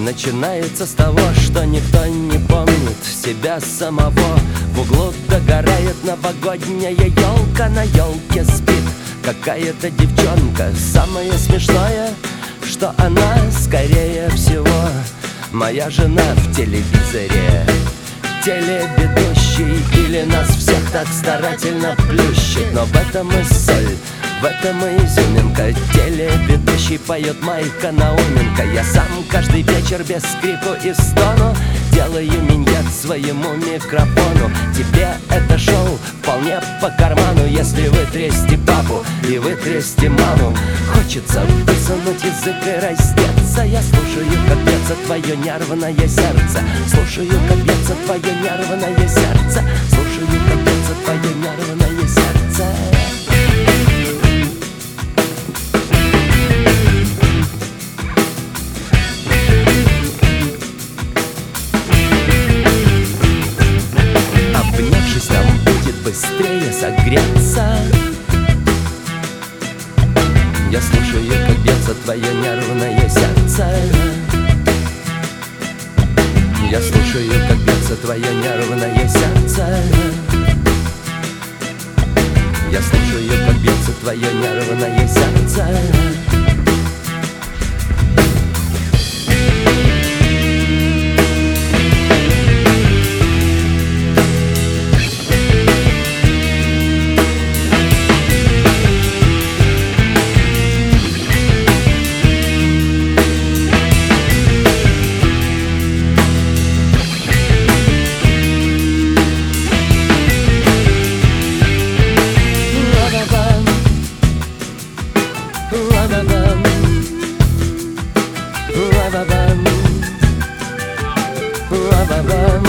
начинается с того, что никто не помнит себя самого. В углу догорает новогодняя елка, на елке спит какая-то девчонка. Самое смешное, что она, скорее всего, моя жена в телевизоре. Телеведущий или нас всех так старательно плющит. Но в этом и соль, в этом и изюминка. Телеведущий поет Майка Науменко. Я сам каждый вечер без крику и стону делаю миньет своему микрофону. Тебе это шоу вполне по карману, если вы трясти папу и вы трясти маму. Хочется высунуть язык и раздеться. Я слушаю, как бьется твое нервное сердце. Слушаю, как бьется твое нервное сердце. Слушаю, как бьется твое нервное сердце. Обнявшись, нам будет быстрее согреться. Я слушаю, как бьется твое нервное сердце. Я слушаю, как бьется твое нервное сердце. Я слушаю, как бьется твое нервное сердце. Ba-ba-bum, ba-ba-bum.